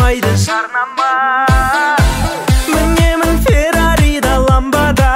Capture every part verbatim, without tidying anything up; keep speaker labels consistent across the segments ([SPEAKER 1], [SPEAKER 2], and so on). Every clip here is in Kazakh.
[SPEAKER 1] болмайды жарнама. Мінемін Феррарида ламбада,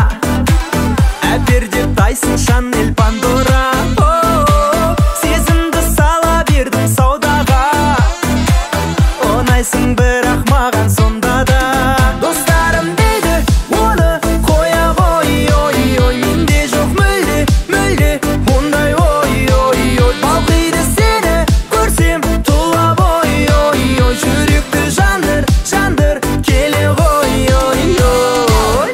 [SPEAKER 1] әперде Тайсон, Шанель, Пандора. Сезімді сала бердің саудаға, оңайсың бірақ маған сонда да. Достарым дейді оны қоя ғой, ой ой, менде жоқ мүлде мүлде ондай ой ой ой. Балқиды сені көрсем тұла бой, ой ой, жүректі жандыр жандыр келе ғой, ой ой.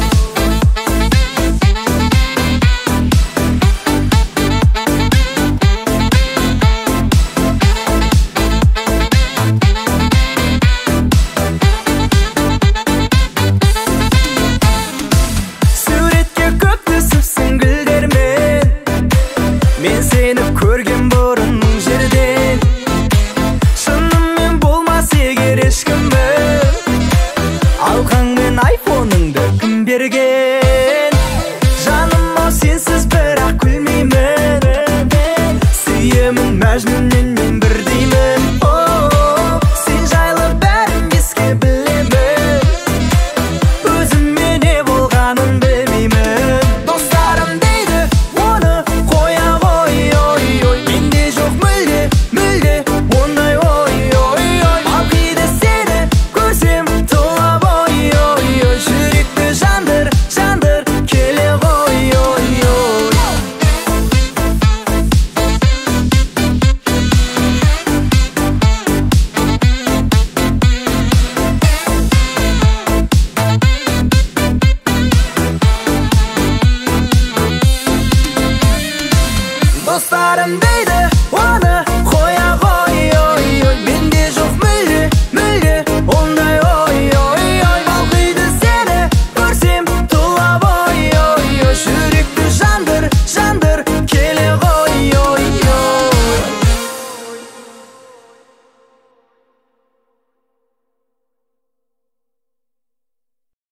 [SPEAKER 1] Суретке көп түсіпсің гүлдермен, мен сені көрген бұрын мың жерден. Шынымен болмас егер ешкімім, алқаң мен айфоныңды кім берген? Жаным ау сенсіз бірақ күлмеймін, сүйемін мәжнүннен мен бір деймін. Сен жайлы бәрін еске білемін, өзіме не болғанын білмеймін. Достарым дейді оны қоя ғой, ой ой, менде жоқ мүлде мүлде ондай ой ой ой. Балқиды сені көрсем тұла бой, ой ой, жүректі жандыр жандыр келе ғой, ой ой. Достарым дейді